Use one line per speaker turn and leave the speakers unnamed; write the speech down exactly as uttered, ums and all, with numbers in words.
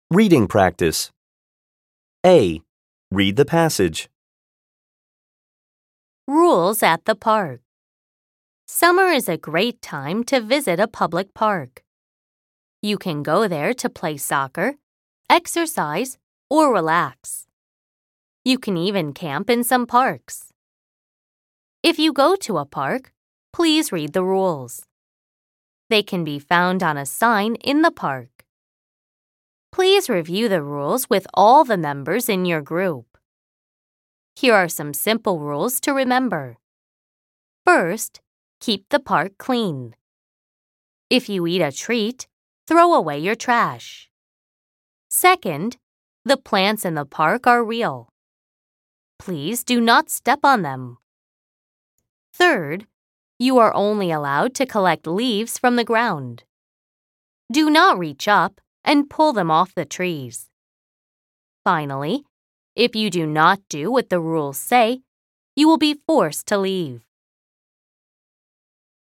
Reading practice. A. Read the passage.
Rules at the park. Summer is a great time to visit a public park. You can go there to play soccer, exercise, or relax. You can even camp in some parks. If you go to a park, please read the rules. They can be found on a sign in the park. Please review the rules with all the members in your group. Here are some simple rules to remember. First, keep the park clean. If you eat a treat, throw away your trash. Second, the plants in the park are real. Please do not step on them. Third, you are only allowed to collect leaves from the ground. Do not reach up and pull them off the trees. Finally, if you do not do what the rules say, you will be forced to leave.